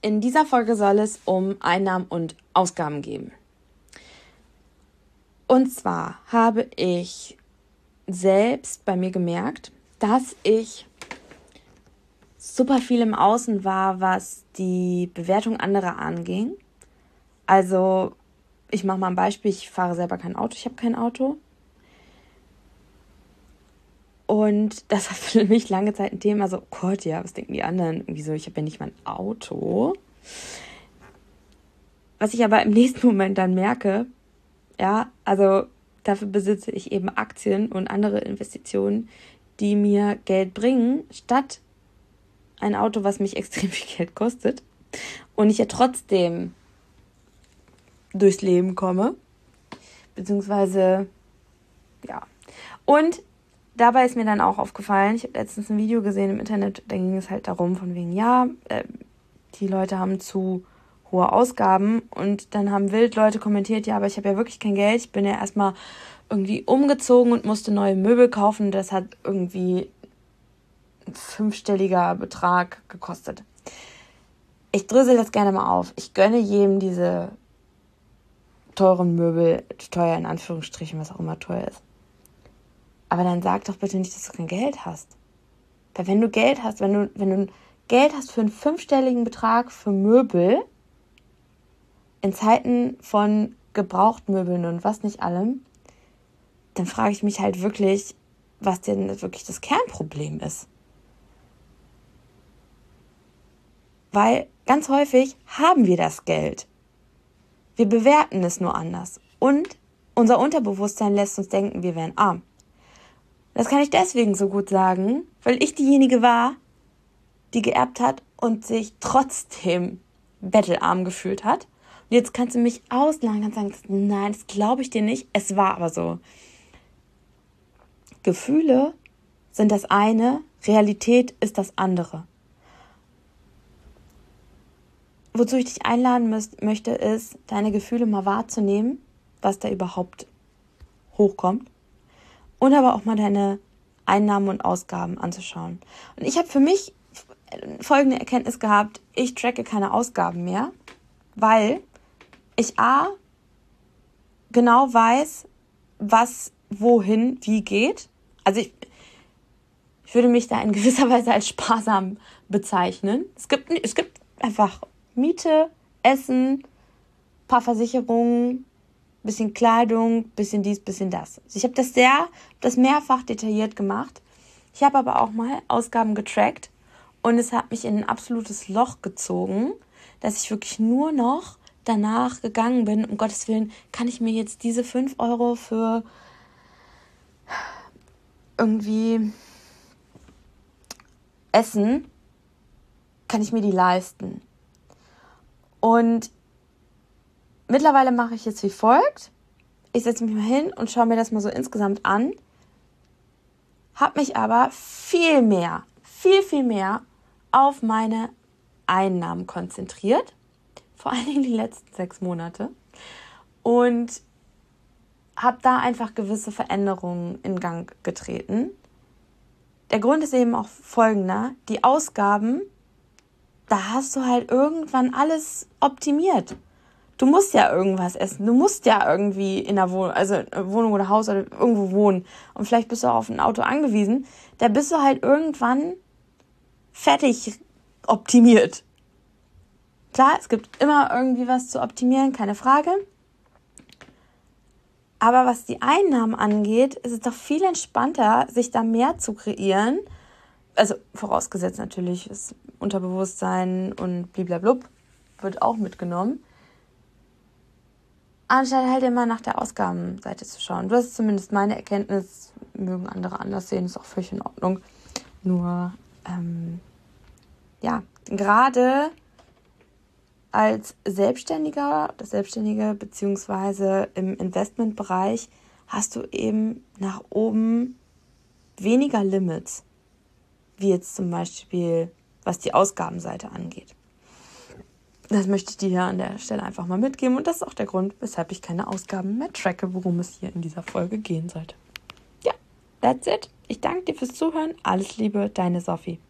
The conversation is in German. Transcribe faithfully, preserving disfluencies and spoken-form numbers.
In dieser Folge soll es um Einnahmen und Ausgaben gehen. Und zwar habe ich selbst bei mir gemerkt, dass ich super viel im Außen war, was die Bewertung anderer anging. Also, ich mache mal ein Beispiel, ich fahre selber kein Auto, ich habe kein Auto. Und das war für mich lange Zeit ein Thema, so, oh Gott, ja, was denken die anderen? Irgendwie so, ich habe ja nicht mal ein Auto. Was ich aber im nächsten Moment dann merke, ja, also dafür besitze ich eben Aktien und andere Investitionen, die mir Geld bringen, statt ein Auto, was mich extrem viel Geld kostet. Und ich ja trotzdem durchs Leben komme. Beziehungsweise, ja. Und dabei ist mir dann auch aufgefallen, ich habe letztens ein Video gesehen im Internet, da ging es halt darum, von wegen, ja, äh, die Leute haben zu hohe Ausgaben und dann haben wild Leute kommentiert, ja, aber ich habe ja wirklich kein Geld, ich bin ja erstmal irgendwie umgezogen und musste neue Möbel kaufen, das hat irgendwie ein fünfstelliger Betrag gekostet. Ich drösel das gerne mal auf. Ich gönne jedem diese teuren Möbel, teuer in Anführungsstrichen, was auch immer teuer ist. Aber dann sag doch bitte nicht, dass du kein Geld hast. Weil wenn du Geld hast, wenn du, wenn du Geld hast für einen fünfstelligen Betrag für Möbel, in Zeiten von Gebrauchtmöbeln und was nicht allem, dann frage ich mich halt wirklich, was denn wirklich das Kernproblem ist. Weil ganz häufig haben wir das Geld. Wir bewerten es nur anders. Und unser Unterbewusstsein lässt uns denken, wir wären arm. Das kann ich deswegen so gut sagen, weil ich diejenige war, die geerbt hat und sich trotzdem bettelarm gefühlt hat. Und jetzt kannst du mich auslachen und sagen, nein, das glaube ich dir nicht. Es war aber so. Gefühle sind das eine, Realität ist das andere. Wozu ich dich einladen müsst, möchte, ist, deine Gefühle mal wahrzunehmen, was da überhaupt hochkommt. Und aber auch mal deine Einnahmen und Ausgaben anzuschauen. Und ich habe für mich folgende Erkenntnis gehabt, ich tracke keine Ausgaben mehr, weil ich A, genau weiß, was wohin wie geht. Also ich, ich würde mich da in gewisser Weise als sparsam bezeichnen. Es gibt, es gibt einfach Miete, Essen, paar Versicherungen, bisschen Kleidung, bisschen dies, bisschen das. Also ich habe das sehr, das mehrfach detailliert gemacht. Ich habe aber auch mal Ausgaben getrackt und es hat mich in ein absolutes Loch gezogen, dass ich wirklich nur noch danach gegangen bin, um Gottes Willen, kann ich mir jetzt diese fünf Euro für irgendwie Essen, kann ich mir die leisten? Und mittlerweile mache ich jetzt wie folgt. Ich setze mich mal hin und schaue mir das mal so insgesamt an. Habe mich aber viel mehr, viel, viel mehr auf meine Einnahmen konzentriert. Vor allen Dingen die letzten sechs Monate. Und habe da einfach gewisse Veränderungen in Gang getreten. Der Grund ist eben auch folgender. Die Ausgaben, da hast du halt irgendwann alles optimiert. Du musst ja irgendwas essen. Du musst ja irgendwie in einer Wohnung, also Wohnung oder Haus oder irgendwo wohnen. Und vielleicht bist du auch auf ein Auto angewiesen. Da bist du halt irgendwann fertig optimiert. Klar, es gibt immer irgendwie was zu optimieren, keine Frage. Aber was die Einnahmen angeht, ist es doch viel entspannter, sich da mehr zu kreieren. Also vorausgesetzt natürlich, das Unterbewusstsein und bliblablub wird auch mitgenommen. Anstatt halt immer nach der Ausgabenseite zu schauen. Du hast zumindest meine Erkenntnis, mögen andere anders sehen, ist auch völlig in Ordnung. Nur, ähm, ja, gerade als Selbstständiger, das Selbstständige beziehungsweise im Investmentbereich hast du eben nach oben weniger Limits, wie jetzt zum Beispiel, was die Ausgabenseite angeht. Das möchte ich dir hier an der Stelle einfach mal mitgeben und das ist auch der Grund, weshalb ich keine Ausgaben mehr tracke, worum es hier in dieser Folge gehen sollte. Ja, that's it. Ich danke dir fürs Zuhören. Alles Liebe, deine Sophie.